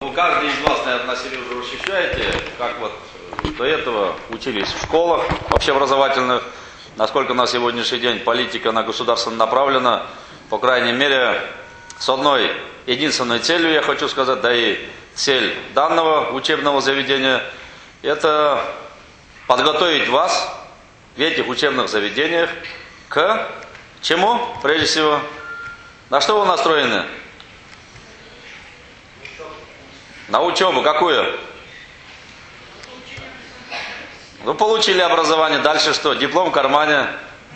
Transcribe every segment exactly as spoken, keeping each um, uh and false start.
Каждый из вас, наверное, на себе уже ощущаете, как вот до этого учились в школах общеобразовательных, насколько на сегодняшний день политика на государство направлена, по крайней мере, с одной единственной целью, я хочу сказать, да и цель данного учебного заведения, это подготовить вас в этих учебных заведениях к чему, прежде всего? На что вы настроены? На учебу какую? Вы получили образование, дальше что? Диплом в кармане.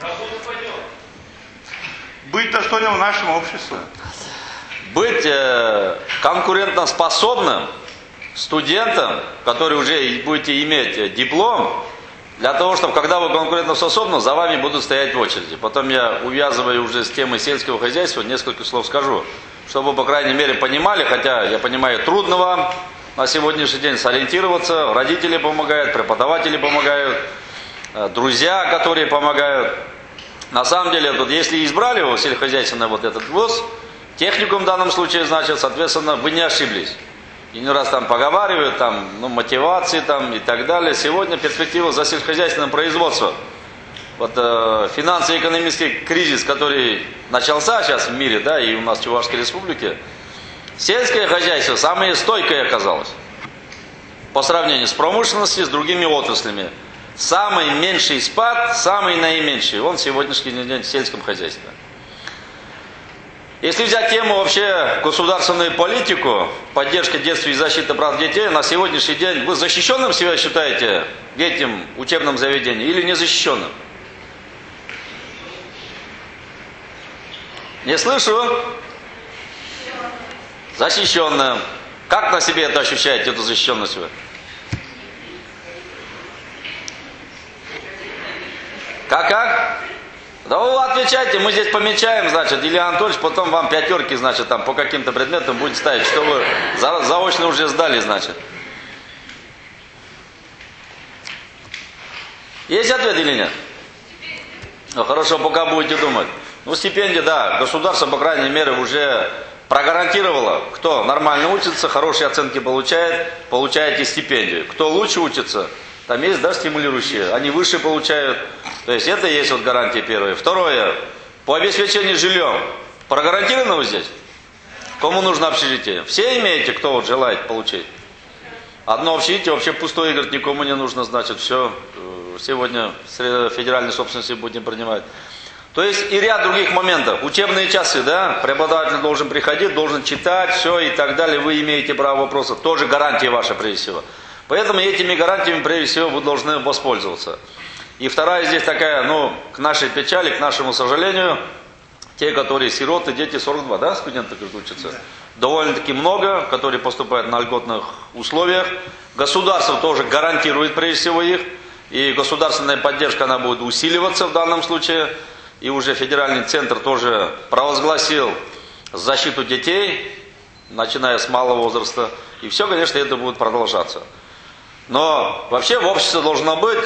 Быть достойным в нашем обществе. Быть э, конкурентоспособным студентом, который уже будете иметь диплом, для того, чтобы, когда вы конкурентоспособны, за вами будут стоять в очереди. Потом я, увязывая уже с темой сельского хозяйства, несколько слов скажу, чтобы вы, по крайней мере, понимали, хотя, я понимаю, трудно вам на сегодняшний день сориентироваться, родители помогают, преподаватели помогают, друзья, которые помогают. На самом деле, вот если избрали его сельскохозяйственный вот этот вуз, техникум в данном случае, значит, соответственно, вы не ошиблись. И не раз там поговаривают, там, ну, мотивации там и так далее. Сегодня перспектива за сельскохозяйственным производством. Вот э, финансово-экономический кризис, который начался сейчас в мире, да, и у нас в Чувашской республике, сельское хозяйство самое стойкое оказалось. По сравнению с промышленностью, с другими отраслями. Самый меньший спад, самый наименьший, он сегодняшний день в сельском хозяйстве. Если взять тему вообще государственную политику, поддержка детства и защиты прав детей, на сегодняшний день вы защищенным себя считаете в этом учебном заведении или незащищенным? Не слышу. Защищенным. Как на себе это ощущаете, эту защищенность вы? Как-как? Да вы отвечайте, мы здесь помечаем, значит, Илья Анатольевич, потом вам пятерки, значит, там по каким-то предметам будет ставить, что вы за, заочно уже сдали, значит. Есть ответ или нет? Ну, хорошо, пока будете думать. Ну, стипендия, да, государство, по крайней мере, уже прогарантировало, кто нормально учится, хорошие оценки получает, получаете стипендию. Кто лучше учится, там есть, да, стимулирующие, они выше получают. То есть это есть вот гарантия первая. Второе, по обеспечению жильем. Прогарантировано вы здесь? Кому нужно общежитие? Все имеете, кто вот желает получить? Одно общежитие вообще пустое, говорит, никому не нужно, значит, все. Сегодня с федеральной собственности будем принимать. То есть и ряд других моментов. Учебные часы, да, преподаватель должен приходить, должен читать, все и так далее. Вы имеете право вопроса. Тоже гарантия ваша, прежде всего. Поэтому этими гарантиями, прежде всего, вы должны воспользоваться. И вторая здесь такая, ну, к нашей печали, к нашему сожалению, те, которые сироты, дети сорок два, да, студенты, которые учатся? Да. Довольно-таки много, которые поступают на льготных условиях. Государство тоже гарантирует, прежде всего, их. И государственная поддержка, она будет усиливаться в данном случае. И уже федеральный центр тоже провозгласил защиту детей, начиная с малого возраста. И все, конечно, это будет продолжаться. Но вообще в обществе должно быть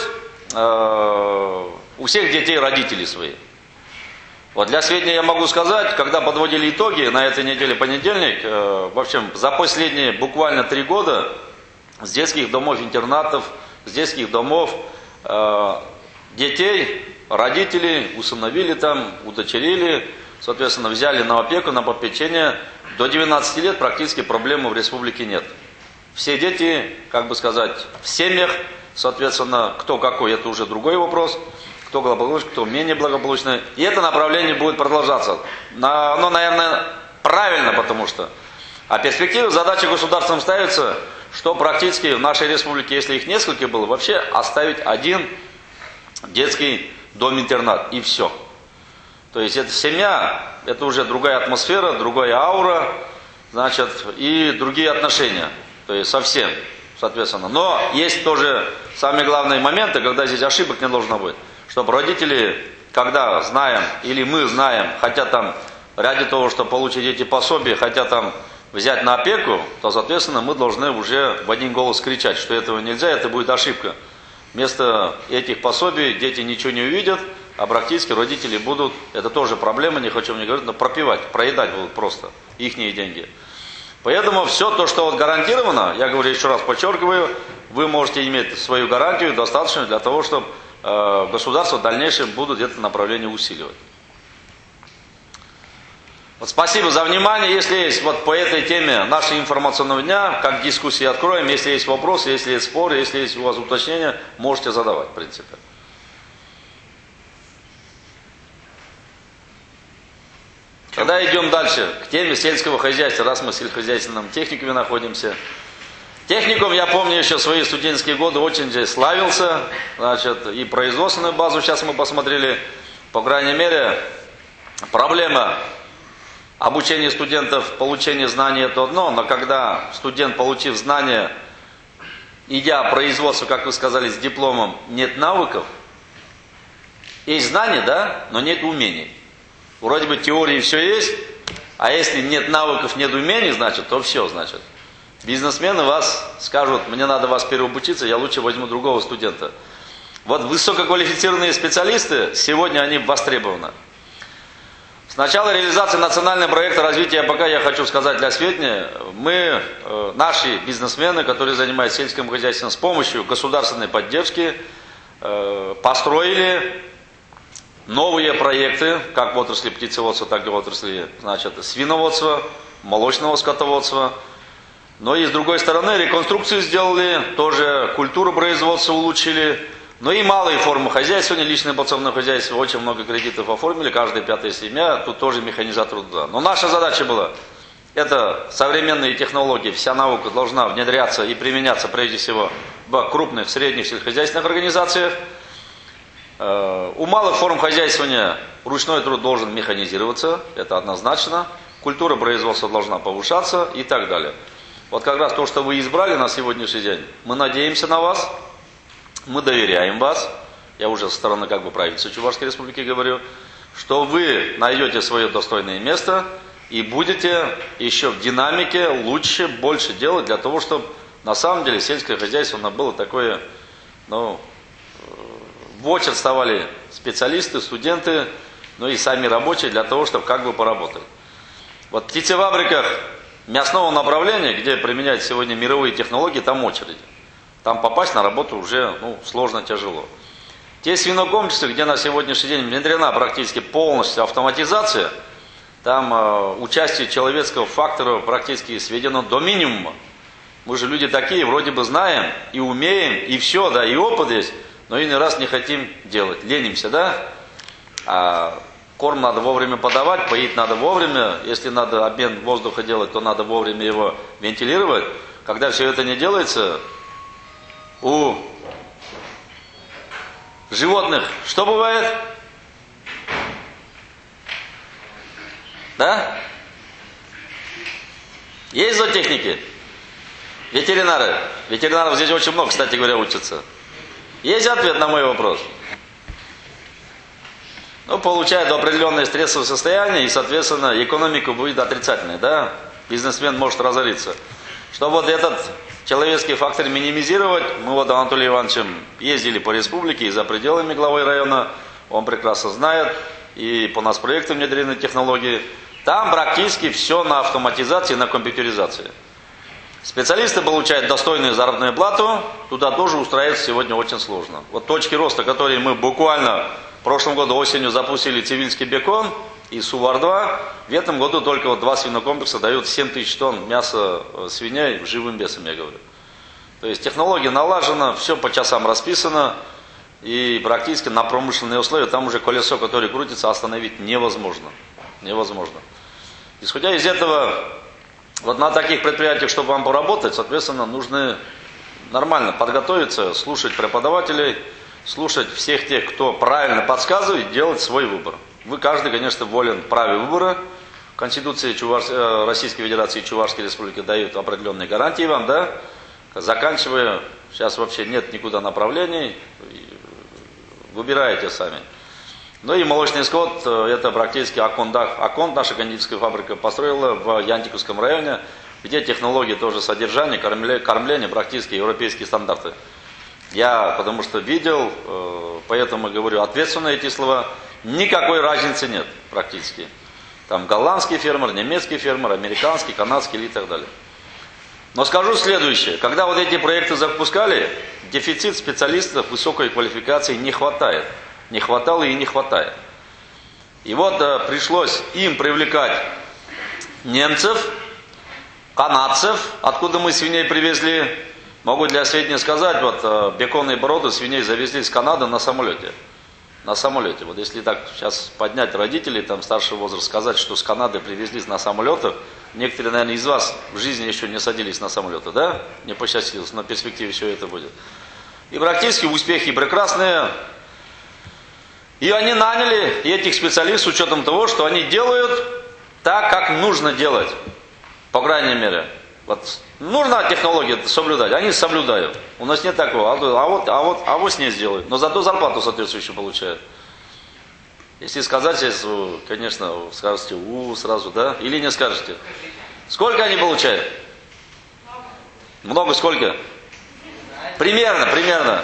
э, у всех детей родители свои. Вот для сведения я могу сказать, когда подводили итоги на этой неделе понедельник, э, в общем, за последние буквально три года с детских домов-интернатов, с детских домов э, детей, родители усыновили там, удочерили, соответственно, взяли на опеку, на попечение. До двенадцати лет практически проблемы в республике нет. Все дети, как бы сказать, в семьях, соответственно, кто какой, это уже другой вопрос, кто благополучный, кто менее благополучный. И это направление будет продолжаться. Оно, наверное, правильно, потому что а перспективы, задачи государством ставится, что практически в нашей республике, если их несколько было, вообще оставить один детский дом-интернат, и все. То есть это семья, это уже другая атмосфера, другая аура, значит, и другие отношения. То есть совсем, соответственно. Но есть тоже самые главные моменты, когда здесь ошибок не должно быть. Чтобы родители, когда знаем, или мы знаем, хотят там, ради того, чтобы получить эти пособия, хотят там взять на опеку, то, соответственно, мы должны уже в один голос кричать, что этого нельзя, это будет ошибка. Вместо этих пособий дети ничего не увидят, а практически родители будут, это тоже проблема, не хочу мне говорить, но пропивать, проедать будут просто ихние деньги. Поэтому все то, что вот гарантировано, я говорю еще раз подчеркиваю, вы можете иметь свою гарантию достаточную для того, чтобы э, государство в дальнейшем будут это направление усиливать. Вот спасибо за внимание. Если есть вот по этой теме нашего информационного дня, как дискуссии откроем, если есть вопросы, если есть споры, если есть у вас уточнения, можете задавать, в принципе. Тогда идем дальше, к теме сельского хозяйства, раз мы в сельскохозяйственном техникуме находимся. Техникум, я помню, еще в свои студенческие годы очень здесь славился, значит, и производственную базу сейчас мы посмотрели, по крайней мере, проблема обучения студентов, получения знаний это одно, но когда студент, получив знания, идя в производство, как вы сказали, с дипломом, нет навыков, есть знания, да, но нет умений. Вроде бы теории все есть, а если нет навыков, нет умений, значит, то все, значит. Бизнесмены вас скажут, мне надо вас переобучиться, я лучше возьму другого студента. Вот высококвалифицированные специалисты, сегодня они востребованы. С начала реализации национального проекта развития АПК, я хочу сказать для сведения, мы, наши бизнесмены, которые занимаются сельским хозяйством, с помощью государственной поддержки построили новые проекты, как в отрасли птицеводства, так и в отрасли, значит, свиноводства, молочного скотоводства. Но и с другой стороны реконструкцию сделали, тоже культуру производства улучшили. Ну и малые формы хозяйства, личное подсобное хозяйство, очень много кредитов оформили, каждая пятая семья, тут тоже механизатор труда. Но наша задача была, это современные технологии, вся наука должна внедряться и применяться прежде всего в крупных, средних сельскохозяйственных организациях. У малых форм хозяйствования ручной труд должен механизироваться, это однозначно. Культура производства должна повышаться и так далее. Вот как раз то, что вы избрали на сегодняшний день, мы надеемся на вас, мы доверяем вас, я уже со стороны как бы правительства Чувашской Республики говорю, что вы найдете свое достойное место и будете еще в динамике лучше, больше делать для того, чтобы на самом деле сельское хозяйство оно было такое, ну, в очередь вставали специалисты, студенты, ну и сами рабочие для того, чтобы как бы поработать. Вот в птицефабриках мясного направления, где применяют сегодня мировые технологии, там очереди. Там попасть на работу уже ну, сложно, тяжело. Те свинокомплексы, где на сегодняшний день внедрена практически полностью автоматизация, там э, участие человеческого фактора практически сведено до минимума. Мы же люди такие, вроде бы знаем и умеем, и все, да, и опыт есть, но иной раз не хотим делать, ленимся, да? А корм надо вовремя подавать, поить надо вовремя, если надо обмен воздуха делать, то надо вовремя его вентилировать. Когда все это не делается, у животных что бывает? Да? Есть зоотехники? Ветеринары. Ветеринаров здесь очень много, кстати говоря, учатся. Есть ответ на мой вопрос? Ну, получают определенное стрессовое состояние, и, соответственно, экономика будет отрицательной, да? Бизнесмен может разориться. Чтобы вот этот человеческий фактор минимизировать, мы вот Анатолием Ивановичем ездили по республике и за пределами главы района, он прекрасно знает, и по нас проекту внедрены технологии. Там практически все на автоматизации, на компьютеризации. Специалисты получают достойную заработную плату, туда тоже устраиваться сегодня очень сложно. Вот точки роста, которые мы буквально в прошлом году осенью запустили Цивильский бекон и Сувар-два, в этом году только вот два свинокомплекса дают семь тысяч тонн мяса свиней живым весом, я говорю. То есть технология налажена, все по часам расписано, и практически на промышленные условия там уже колесо, которое крутится, остановить невозможно. Невозможно. Исходя из этого, вот на таких предприятиях, чтобы вам поработать, соответственно, нужно нормально подготовиться, слушать преподавателей, слушать всех тех, кто правильно подсказывает, делать свой выбор. Вы каждый, конечно, волен в праве выбора. Конституция Чуваш... Российской Федерации и Чувашской Республики дает определенные гарантии вам, да? Заканчивая, сейчас вообще нет никуда направлений, выбираете сами. Ну и молочный скот, это практически Аконт, Аконт, наша кондитерская фабрика, построила в Янтиковском районе, где технологии тоже содержания, кормления практически европейские стандарты. Я потому что видел, поэтому говорю ответственно эти слова, никакой разницы нет практически. Там голландский фермер, немецкий фермер, американский, канадский и так далее. Но скажу следующее. Когда вот эти проекты запускали, дефицит специалистов высокой квалификации не хватает. Не хватало и не хватает. И вот э, пришлось им привлекать немцев, канадцев, откуда мы свиней привезли. Могу для сведения сказать, вот э, беконные бороды свиней завезли из Канады на самолете. На самолете. Вот если так сейчас поднять родителей, там старший возраст, сказать, что с Канады привезли на самолетах, некоторые, наверное, из вас в жизни еще не садились на самолеты, да? Не посчастливилось, на перспективе все это будет. И практически успехи прекрасные. И они наняли этих специалистов с учетом того, что они делают так, как нужно делать. По крайней мере. Вот нужно технологии соблюдать, они соблюдают. У нас нет такого, а вот, а вот, а вот с ней сделают. Но зато зарплату соответствующую получают. Если сказать, конечно, скажете, у, сразу, да? Или не скажете. Сколько они получают? Много сколько? Примерно, примерно.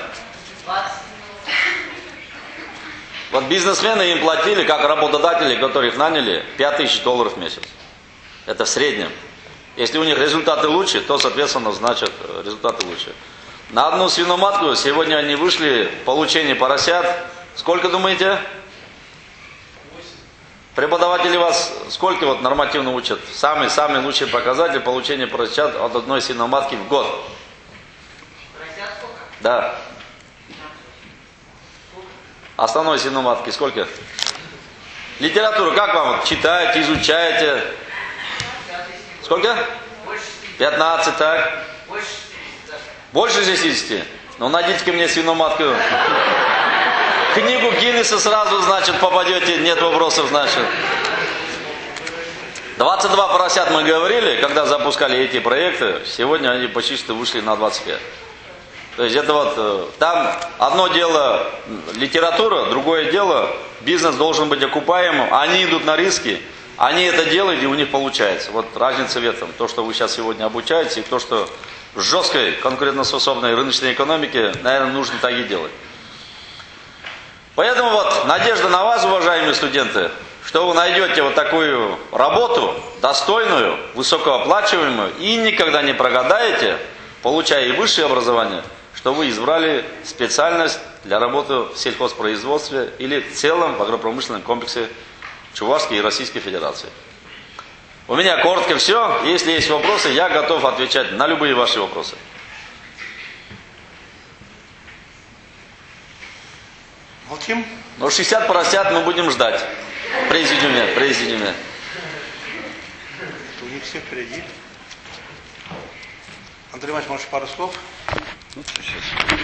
Вот бизнесмены им платили, как работодатели, которых наняли, пять тысяч долларов в месяц. Это в среднем. Если у них результаты лучше, то, соответственно, значит, результаты лучше. На одну свиноматку сегодня они вышли, получение поросят. Сколько думаете? Преподаватели вас сколько вот нормативно учат? Самый-самый лучший показатель получения поросят от одной свиноматки в год. Поросят сколько? Да. Основной свиноматки сколько? Литературу как вам? Читаете, изучаете? Сколько? пятнадцать, так? Больше шестидесяти? Ну, найдите-ка мне свиноматку. Книгу Гиннесса сразу, значит, попадете, нет вопросов, значит. двадцать два поросят мы говорили, когда запускали эти проекты. Сегодня они почти что вышли на двадцать пять. То есть это вот, там одно дело литература, другое дело бизнес должен быть окупаемым. Они идут на риски, они это делают и у них получается. Вот разница в этом. То, что вы сейчас сегодня обучаете, и то, что в жесткой конкурентоспособной рыночной экономике, наверное, нужно так и делать. Поэтому вот надежда на вас, уважаемые студенты, что вы найдете вот такую работу, достойную, высокооплачиваемую, и никогда не прогадаете, получая и высшее образование, что вы избрали специальность для работы в сельхозпроизводстве или в целом в агропромышленном комплексе Чувашской и Российской Федерации. У меня коротко все. Если есть вопросы, я готов отвечать на любые ваши вопросы. Молчим? Но шестьдесят поросят мы будем ждать. В президиуме, в президиуме. У них все впереди. Андрей Иванович, может, пару слов? Ну, сейчас.